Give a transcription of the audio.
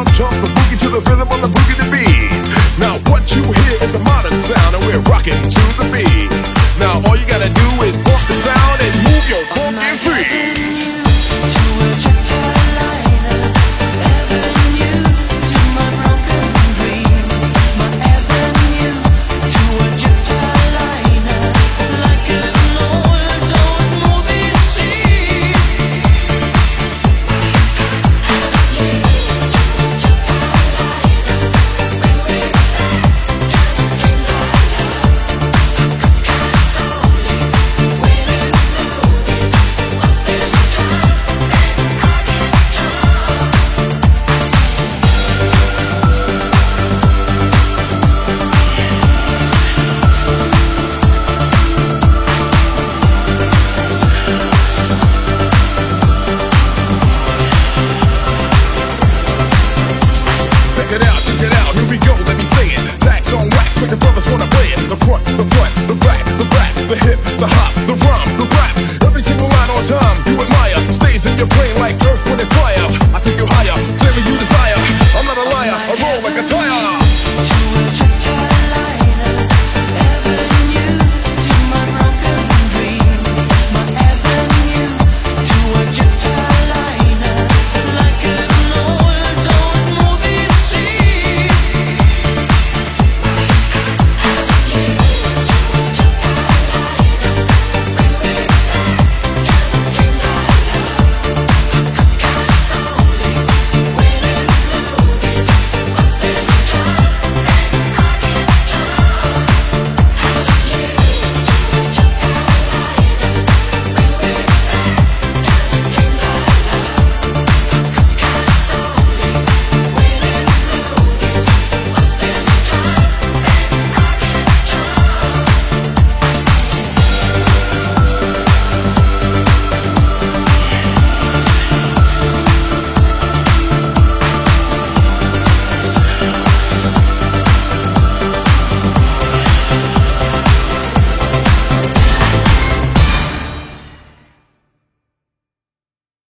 down, jump the boogie to the rhythm on the boogie to beat. Now what you hear is a modern sound, and we're rocking to the beat. Now all you gotta do is walk the sound and move your funky feet.